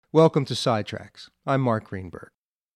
Welcome to Sidetracks. I'm Mark Greenberg.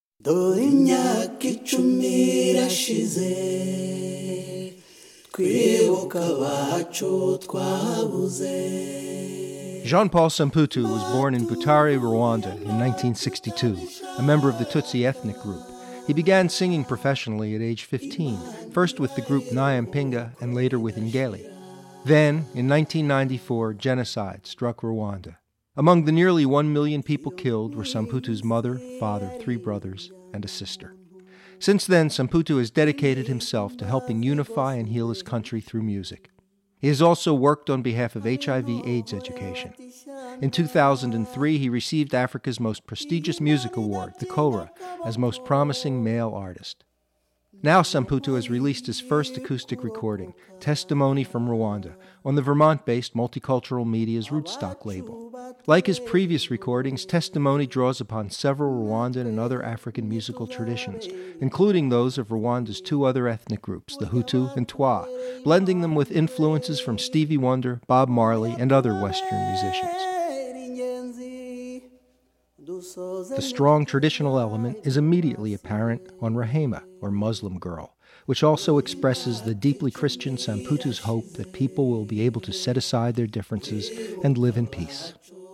Jean-Paul Samputu was born in Butare, Rwanda in 1962, a member of the Tutsi ethnic group. He began singing professionally at age 15, first with the group Nyampinga and later with Ngeli. Then, in 1994, genocide struck Rwanda. Among the nearly 1 million people killed were Samputu's mother, father, 3 brothers, and a sister. Since then, Samputu has dedicated himself to helping unify and heal his country through music. He has also worked on behalf of HIV/AIDS education. In 2003, he received Africa's most prestigious music award, the Kora, as Most Promising Male Artist. Now Samputu has released his first acoustic recording, Testimony from Rwanda, on the Vermont-based Multicultural Media's Rootstock label. Like his previous recordings, Testimony draws upon several Rwandan and other African musical traditions, including those of Rwanda's 2 other ethnic groups, the Hutu and Twa, blending them with influences from Stevie Wonder, Bob Marley, and other Western musicians. The strong traditional element is immediately apparent on Rahema, or Muslim Girl, which also expresses the deeply Christian Samputu's hope that people will be able to set aside their differences and live in peace.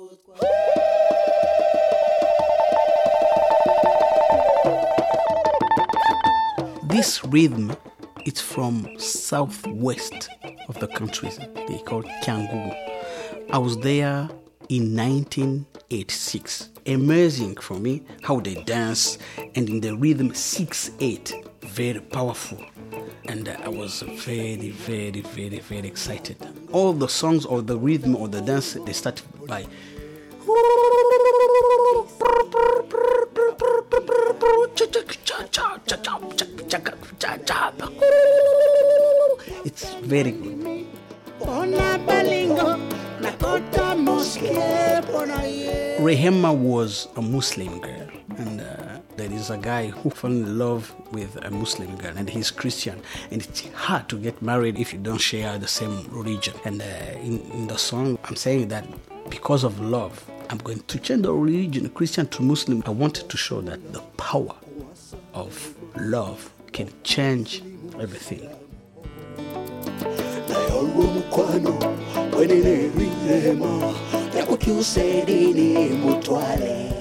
This rhythm, it's from southwest of the country. They call Kyangugu. I was there in 1986. Amazing for me how they dance, and in the rhythm 6/8, very powerful. And I was very, very, very, very excited. All the songs or the rhythm or the dance, they start by it's very good. Rehema was a Muslim girl, and there is a guy who fell in love with a Muslim girl, and he's Christian, and it's hard to get married if you don't share the same religion. And in the song, I'm saying that because of love, I'm going to change the religion, Christian to Muslim. I wanted to show that the power of love can change everything. When